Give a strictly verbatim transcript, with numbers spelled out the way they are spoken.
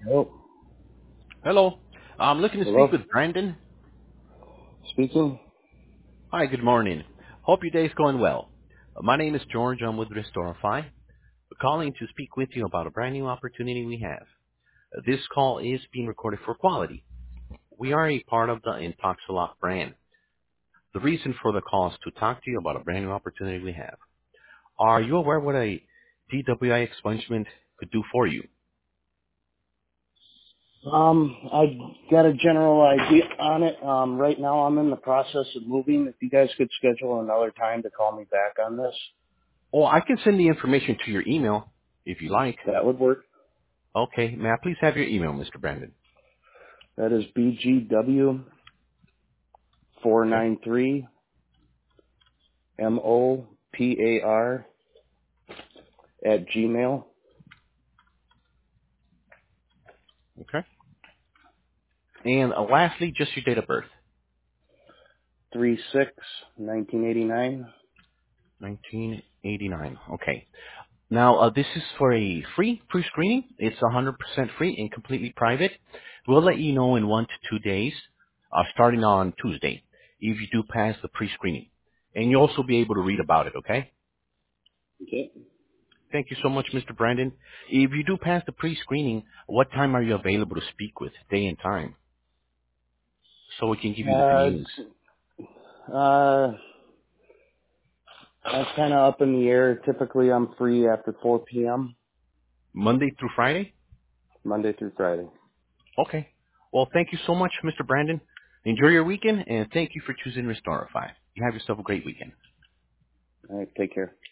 Hello. Hello. I'm looking to speak Hello. with Brandon. Speaking. Hi, good morning. Hope your day's going well. Uh, My name is George. I'm with Restorify. We're calling to speak with you about a brand new opportunity we have. Uh, This call is being recorded for quality. We are a part of the Intoxilot brand. The reason for the call is to talk to you about a brand new opportunity we have. Are you aware what a D W I expungement could do for you? Um, I got a general idea on it. Um, right now I'm in the process of moving. If you guys could schedule another time to call me back on this, Oh, I can send the information to your email if you like. that would work. Okay, may I please have your email, Mister Brandon? That is B G W four Okay. nine three M O P A R at Gmail Okay. And uh, lastly, just your date of birth. three six nineteen eighty nine. nineteen eighty-nine. Okay. Now, uh, this is for a free pre-screening. It's one hundred percent free and completely private. We'll let you know in one to two days, uh, starting on Tuesday, if you do pass the pre-screening. And you'll also be able to read about it, okay? Okay. Thank you so much, Mister Brandon. If you do pass the pre-screening, what time are you available to speak with, day and time, so we can give you the good Uh, news? uh, that's kind of up in the air. Typically I'm free after four P M Monday through Friday? Monday through Friday. Okay. Well, thank you so much, Mister Brandon. Enjoy your weekend, and thank you for choosing Restorify. You have yourself a great weekend. All right. Take care.